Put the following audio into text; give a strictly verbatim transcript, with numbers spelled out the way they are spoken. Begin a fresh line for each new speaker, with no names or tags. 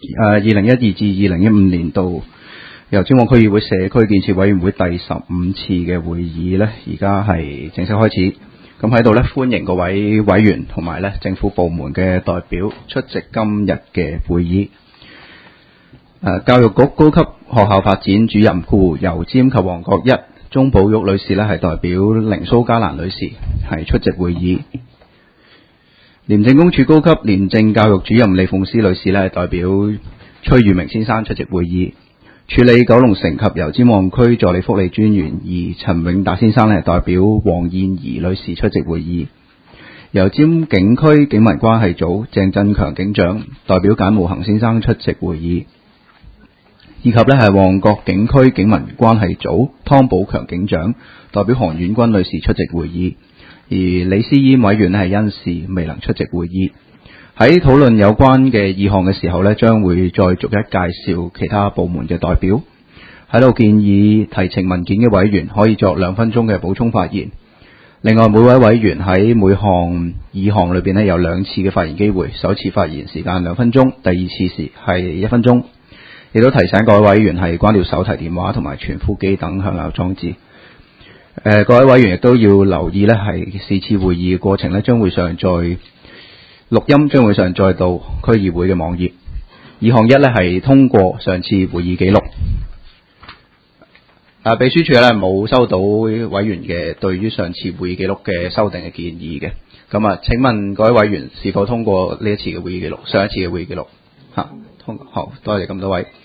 誒二零一二至二零一五年度由尖旺區議會社區建設委員會第十五次嘅會議呢，而家係正式開始。咁喺度呢，歡迎各位委員同埋呢政府部門嘅代表出席今日嘅會議。誒教育局高級學校發展主任顧油尖及旺角一鍾寶玉女士呢係代表寧蘇嘉蘭女士係出席會議。廉政公署高級廉政教育主任李鳳詩女士呢係代表崔裕明先生出席會議。處理九龍城及油尖旺區助理福利專員而陳永達先生呢代表黃燕儀女士出席會議。油尖警區警民關係組鄭振強警長代表簡慕行先生出席會議，以及呢係旺角警區警民關係組湯寶強警長代表韓婉君女士出席會議。而李思嫣委員係因事未能出席會議。喺討論有關嘅議項嘅時候呢，將會再逐一介紹其他部門嘅代表。喺度建議提呈文件嘅委員可以作兩分鐘嘅補充發言。另外每位委員喺每項議項裏邊呢有兩次嘅發言機會，首次發言時間兩分鐘，第二次時係一分鐘。亦都提醒各位委員係關掉手提電話同埋傳呼機等響鬧裝置。呃、各位委員亦都要留意呢係是次會議嘅過程呢將會上載錄音將會上載到區議會嘅網頁。議項一呢係通過上次會議記錄。啊，秘書處呢冇收到委員嘅對於上次會議記錄嘅修訂嘅建議嘅。咁啊，請問各位委員是否通過呢一次嘅會議記錄？上一次嘅會議記錄嚇，通過好，多謝咁多位。